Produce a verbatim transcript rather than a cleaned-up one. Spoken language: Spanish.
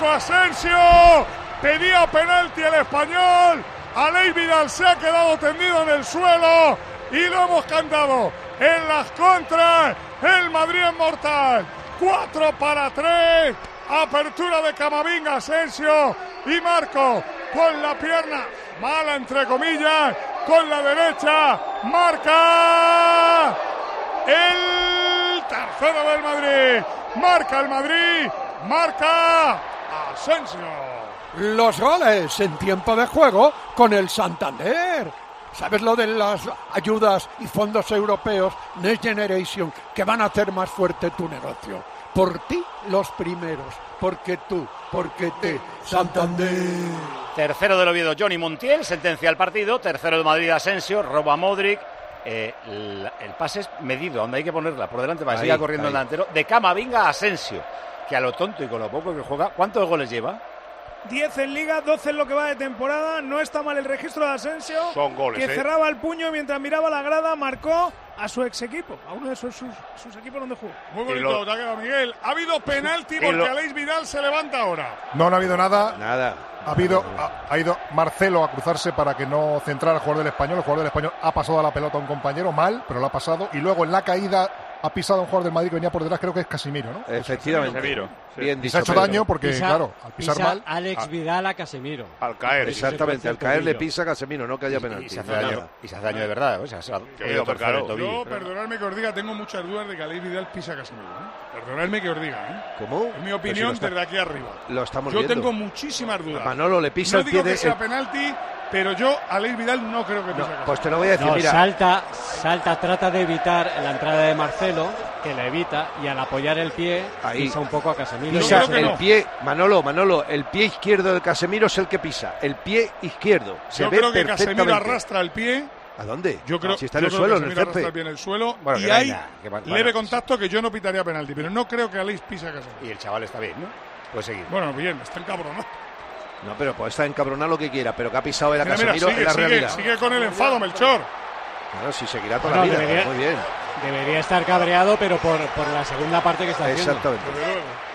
Asensio. Pedía penalti el español. Aleix Vidal se ha quedado tendido en el suelo y lo hemos cantado en las contras. El Madrid es mortal. cuatro para tres. Apertura de Camavinga, Asensio y Marco con la pierna mala, entre comillas, con la derecha. Marca el tercero del Madrid. Marca el Madrid. Marca Asensio. Los goles en tiempo de juego con el Santander. ¿Sabes lo de las ayudas y fondos europeos Next Generation que van a hacer más fuerte tu negocio? Por ti los primeros, porque tú, porque te, Santander. Tercero del Oviedo, Johnny Montiel, sentencia al partido. Tercero de Madrid, Asensio, roba a Modric. Eh, el, el pase es medido, donde hay que ponerla por delante para que siga corriendo el delantero. De Camavinga a Asensio, que a lo tonto y con lo poco que juega, ¿cuántos goles lleva? diez en Liga, doce en lo que va de temporada. No está mal el registro de Asensio. Son goles, que ¿eh? cerraba el puño mientras miraba la grada. Marcó a su ex equipo, a uno de sus, sus, sus equipos donde jugó. Muy bonito, te ha quedado, Miguel. Ha habido penalti porque lo... Aleix Vidal se levanta ahora. No, no ha habido nada. Nada. Ha habido, ha, ha ido Marcelo a cruzarse para que no centrara el jugador del Español. El jugador del Español ha pasado a la pelota a un compañero mal, pero lo ha pasado. Y luego en la caída ha pisado a un jugador del Madrid que venía por detrás, creo que es Casemiro, ¿no? Efectivamente. Casemiro, sí. Bien dicho. Se ha hecho Pedro. daño porque, Pisa, claro, al pisar pisa mal. Alex Vidal a Casemiro. Al caer. Exactamente, al caer le tobillo. pisa a Casemiro, no que haya Y, penalti. y, se hace no daño, nada. y se hace daño de verdad. O sea, se ha hombre, claro. Yo, perdonadme que os diga, tengo muchas dudas de que Aleix Vidal pisa a Casemiro, ¿eh? Perdonadme que os diga, ¿eh? ¿Cómo? Es mi opinión Pero si lo desde aquí arriba. Lo estamos Yo viendo. tengo muchísimas dudas. A Manolo le pisa no el digo pie que de... sea penalti, pero yo Aleix Vidal no creo que pise No, a Casemiro. pues te lo voy a decir, No, mira. salta, salta, trata de evitar la entrada de Marcelo, que la evita, y al apoyar el pie, Ahí. pisa un poco a Casemiro. Pisa Yo creo que el no. pie, Manolo, Manolo, el pie izquierdo de Casemiro es el que pisa. El pie izquierdo. Se Yo ve creo que Casemiro perfectamente. arrastra el pie. ¿A dónde? Yo creo, si está en yo el creo suelo, que en el Casemiro arrastra el césped. pie en el suelo. Bueno, y que no hay hay nada, que va- leve bueno, contacto que yo no pitaría penalti, pero no creo que Aleix pise a Casemiro. Y el chaval está bien, ¿no? Puede seguir. Bueno, bien, está encabronado. No, pero puede estar encabronado lo que quiera, pero que ha pisado el a Mira, mira, Casemiro sigue, en la sigue, realidad. sigue con el enfado, Melchor. Claro, si seguirá toda No, la vida. debería- Muy bien. Debería estar cabreado, pero por, por la segunda parte que está haciendo. Exactamente. Desde luego.